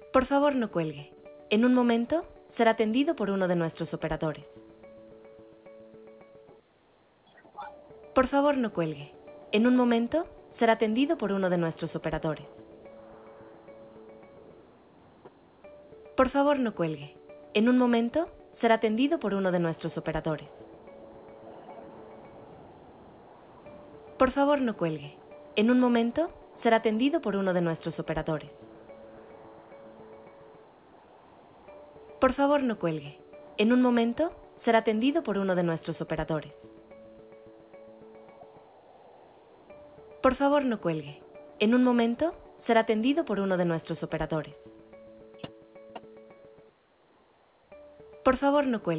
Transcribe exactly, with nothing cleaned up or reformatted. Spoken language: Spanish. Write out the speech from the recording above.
Por favor, no cuelgue. En un momento será atendido por uno de nuestros operadores. Por favor, no cuelgue. En un momento será atendido por uno de nuestros operadores. Por favor, no cuelgue. En un momento será atendido por uno de nuestros operadores. Por favor, no cuelgue. En un momento será atendido por uno de nuestros operadores. Por favor, no cuelgue. En un momento será atendido por uno de nuestros operadores. Por favor, no cuelgue. En un momento será atendido por uno de nuestros operadores. Por favor, no cuelgue.